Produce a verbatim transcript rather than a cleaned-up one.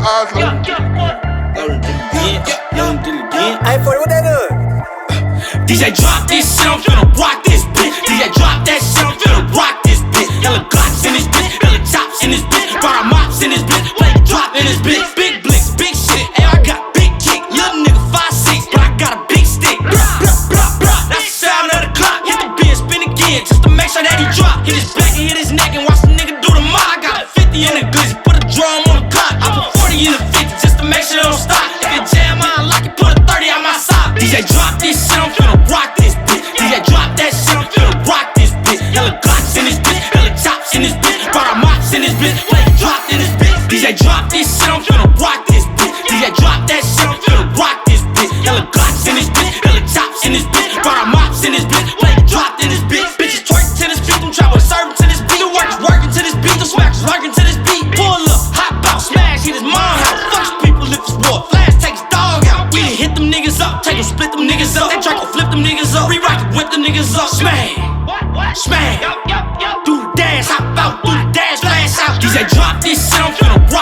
eyes low. Y'all done did it again. Y'all done did it again. Hey, forty, what that do? D J drop this shit, I'm finna rock this bitch. D J drop that shit, I'm finna rock this bitch. Hella Glocks in this bitch, hella chops in this bitch, bar mops in this bitch, play drop in this bitch. Big blicks, big shit, and I got big kick. Little nigga five six, but I got a big stick. Blah, blah, blah, blah. That's the sound of the clock. Hit the beat, spin again, just to make sure that he drop. Hit his back and hit his neck and watch the nigga do the mob. I got a fifty in the glizzy, put a drum on the clock. I put forty in the fifty just to make sure it don't stop. If it jam, I unlock it, put a thirty on my side. D J drop this shit, I'm finna rock this bitch. D J drop that shit, I'm finna rock this bitch. Hella Glocks in this bitch, hella chops in this bitch, bar mops in this bitch, play drop in this bitch. D J drop this shit, I'm finna rock this bitch. D J drop that shit, I'm finna rock this bitch. Hella Glocks in this bitch, hella chops in this bitch, bar mops in this bitch, play drop in this bitch. Bitches twerking to this beat, them trap with serving to this beat. The workers working to this beat, the smackers lurking to this beat. Pull up, hop out, smash, hit his mom house. Fuck his people if it's war. Flash takes dog out. We done hit them niggas up, take them, split them niggas up. That Draco flip them niggas up, re-rock it, whip them niggas up. Smash, smash, do the dance, hop out, do the dash, flash out. D J drop this shit, I'm finna rock